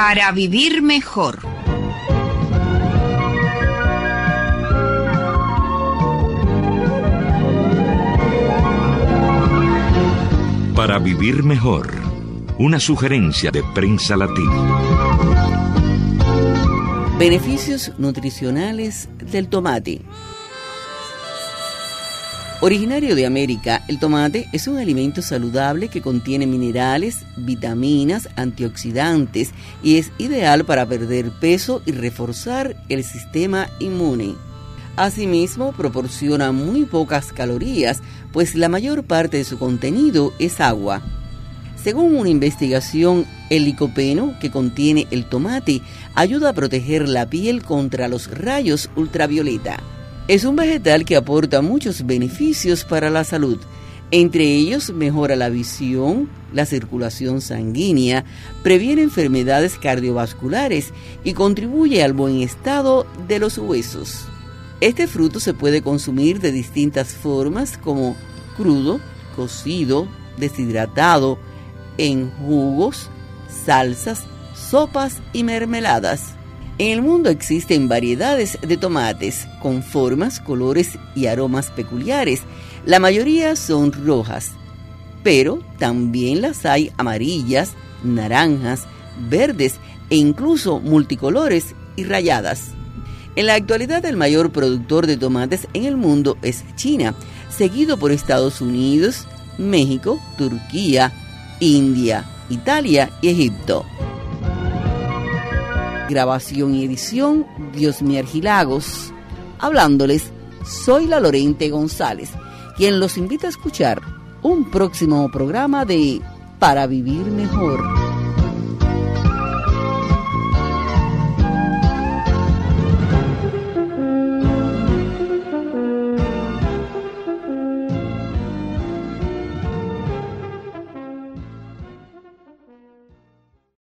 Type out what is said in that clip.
Para vivir mejor. Para vivir mejor. Una sugerencia de Prensa Latina. Beneficios nutricionales del tomate. Originario de América, el tomate es un alimento saludable que contiene minerales, vitaminas, antioxidantes y es ideal para perder peso y reforzar el sistema inmune. Asimismo, proporciona muy pocas calorías, pues la mayor parte de su contenido es agua. Según una investigación, el licopeno que contiene el tomate ayuda a proteger la piel contra los rayos ultravioleta. Es un vegetal que aporta muchos beneficios para la salud. Entre ellos, mejora la visión, la circulación sanguínea, previene enfermedades cardiovasculares y contribuye al buen estado de los huesos. Este fruto se puede consumir de distintas formas como crudo, cocido, deshidratado, en jugos, salsas, sopas y mermeladas. En el mundo existen variedades de tomates con formas, colores y aromas peculiares. La mayoría son rojas, pero también las hay amarillas, naranjas, verdes e incluso multicolores y rayadas. En la actualidad, el mayor productor de tomates en el mundo es China, seguido por Estados Unidos, México, Turquía, India, Italia y Egipto. Grabación y edición, Diosmi Argilagos. Hablándoles, soy la Lorente González, quien los invita a escuchar un próximo programa de Para Vivir Mejor.